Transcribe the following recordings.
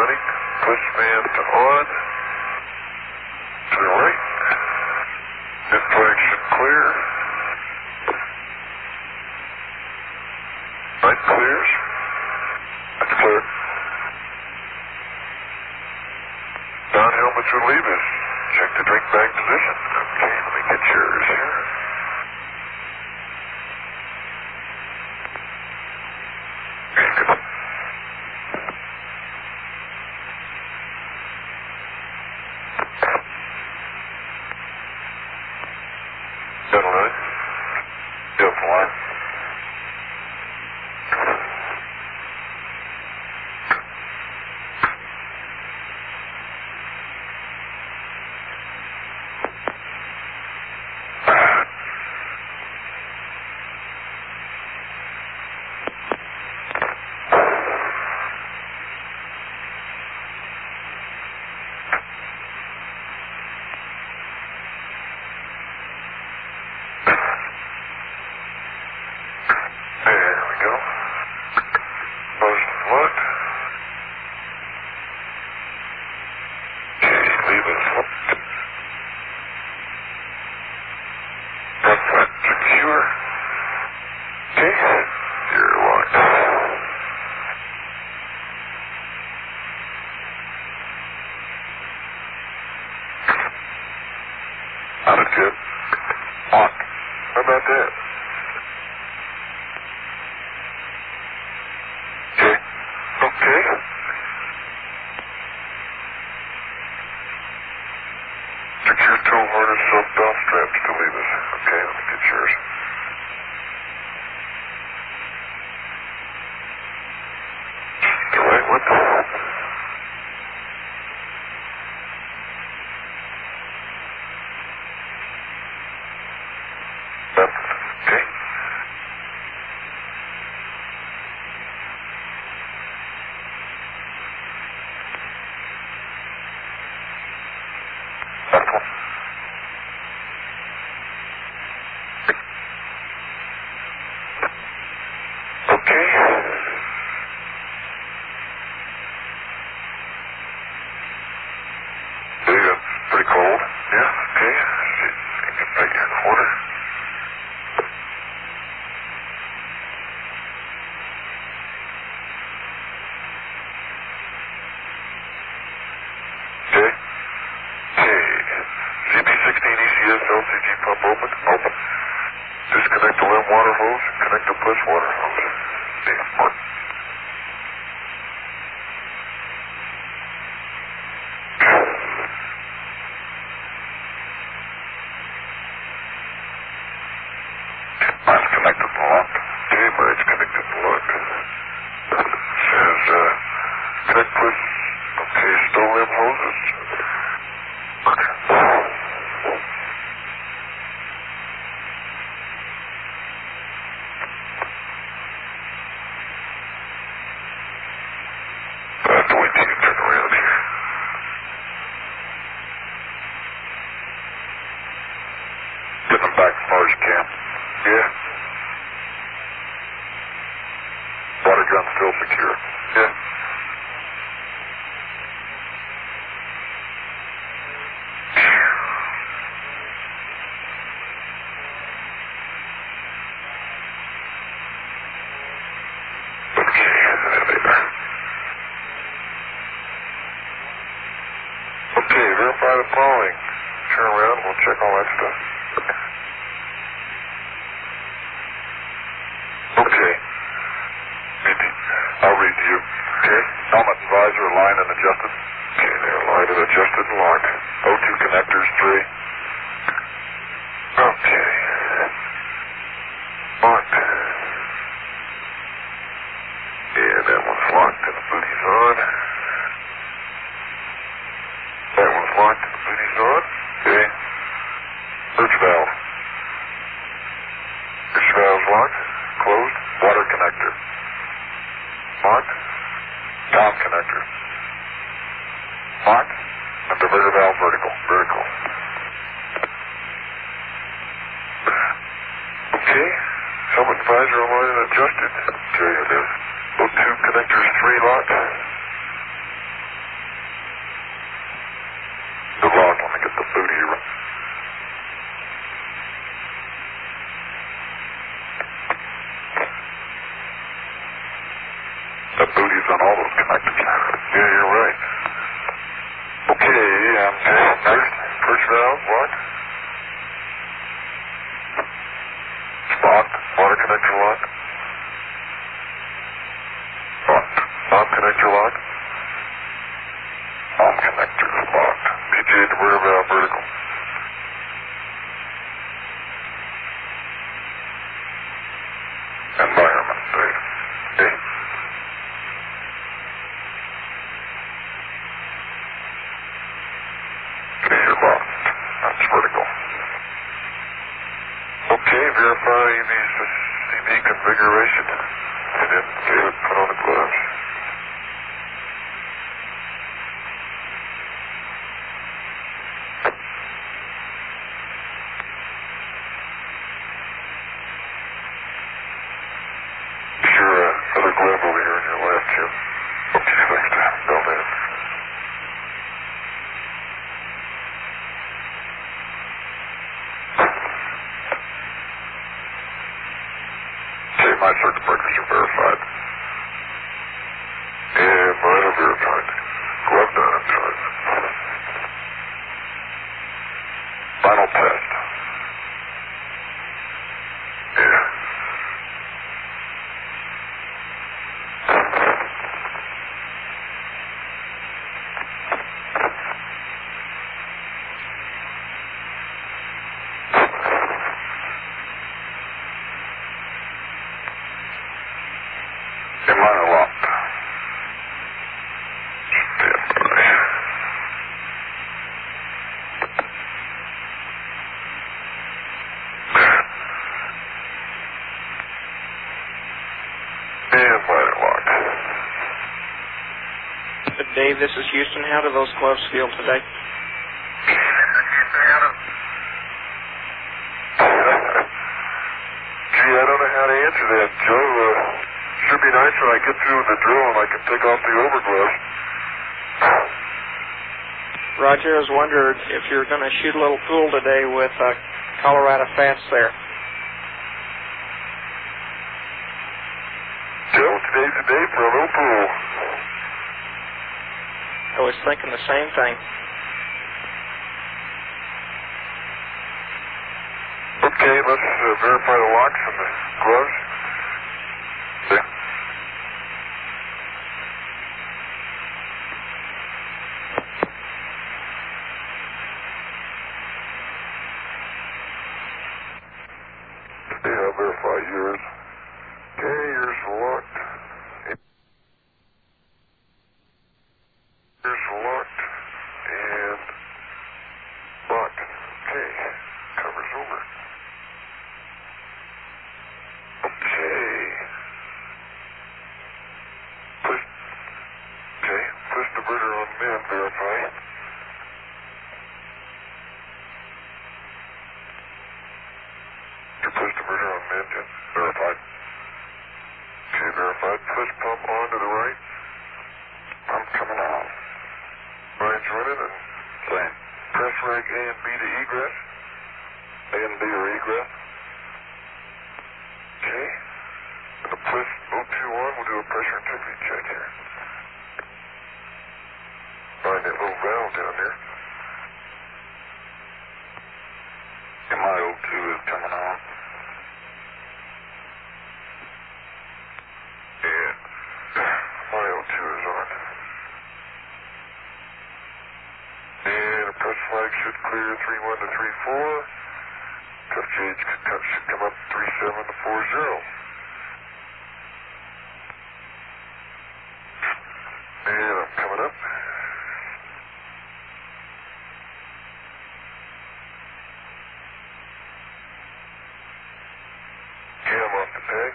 running. Push fan to on. To the right. Inflection clear. Right clears. That's clear. Down helmets or levers. Check the drink bag position. Okay, let me get yours here. That booty's on all those connectors. Yeah, you're right. Okay, first valve, locked. Locked. Water connector locked. Locked. Valve connector locked. Valve connector locked. PGA diverter valve vertical. Environment data. Okay. Okay, you're locked. That's vertical. Okay, verify the CD configuration. And then David, put on the gloves. Other glove over here on your left, Jim. Okay, thanks. Belt in. Okay, my circuit breakers are verified. And mine are verified. Glove done, I'm sorry. Final test. Yeah. And mine are locked. Stand by. And mine are locked. Dave, this is Houston. How do those gloves feel today? Gee, I don't know how to answer that, Joe. Should be nice when I get through with the drill and I can take off the overgloves. Roger, I was wondering if you're going to shoot a little pool today with Colorado Fats there. Joe, today's the day for a little pool. I was thinking the same thing. Okay, let's verify the locks and the gloves. Yeah. Okay, I'll verify yours. Okay, yours are locked. Yours are locked. And locked. Okay, cover's over. Okay. Push diverter on men, verify. Your push diverter on men, Jim. Verified. Okay, verified. Push pump on to the right. Pump coming on. Line's running and same. Press reg A and B to egress. A and B are egress. Okay. And the push O2 on, we'll do a pressure integrity check here. Find that little valve down there. And my O2 is coming on. And my O2 is on. And the press flag should clear 31 to 34. Cuff gauge should come up 37 to 40. And I'm coming up. Okay, I'm off the tag.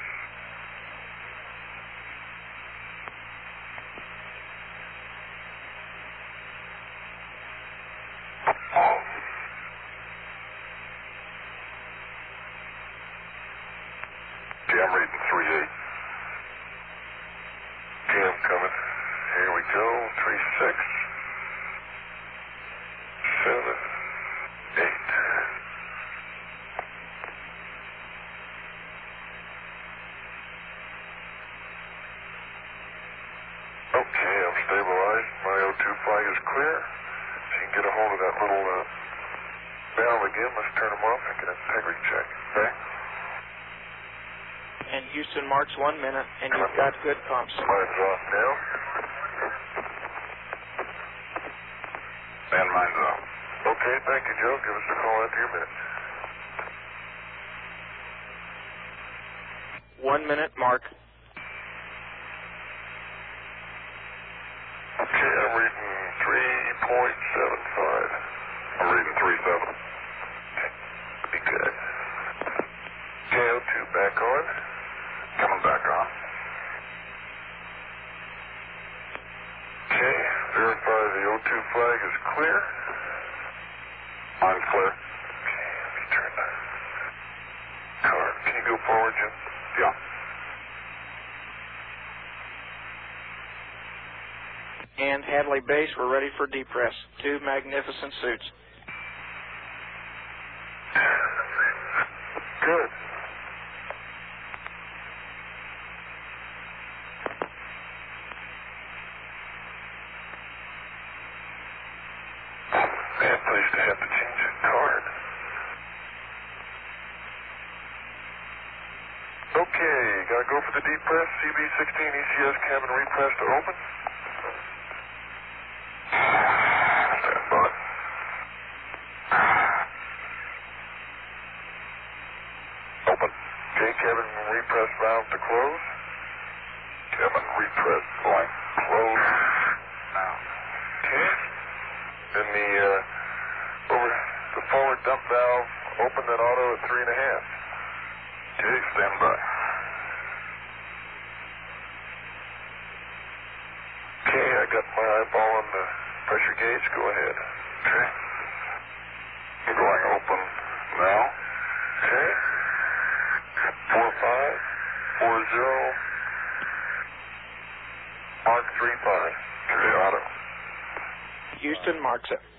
Okay, I'm reading 3-8. Okay, I'm coming. Here we go. 3-6. 7, 8. stabilized. My O2 flag is clear. So you can get a hold of that little valve again. Let's turn them off and get an integrity check. Okay? And Houston marks 1 minute, and you've got good pumps. Mine's off now. And mine's off. Okay, thank you, Joe. Give us a call after your minute. 1 minute mark. Okay, I'm reading 3.75. I'm reading 3.7. Okay, be good. KO2 back on. Coming back on. Okay, verify the O2 flag is clear. Mine's clear. Okay, let me turn the car. Can you go forward, Jim? Yeah. And Hadley Base, we're ready for depress. 2 magnificent suits. Good. Bad place to have to change a card. Okay, gotta go for the depress. CB16 ECS cabin repress to open. Stand by. Open. Okay, cabin repress valve to close. Cabin repress blank. Close. Now. Okay. Then the forward dump valve, open that auto at 3.5. Okay, stand by. Okay, I got my eyeball on the pressure gauge. Go ahead. Okay. I'm going open now. Okay. 4540 Mark 35. Okay, auto. Houston marks it.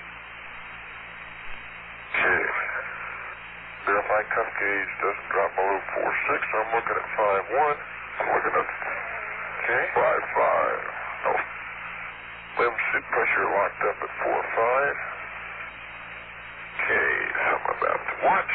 Okay. Verify cuff gauge doesn't drop below 46, so I'm looking at 5.1. I'm looking at Okay. 5.5. No. Limb suit pressure locked up at 4.5. Okay, something about what?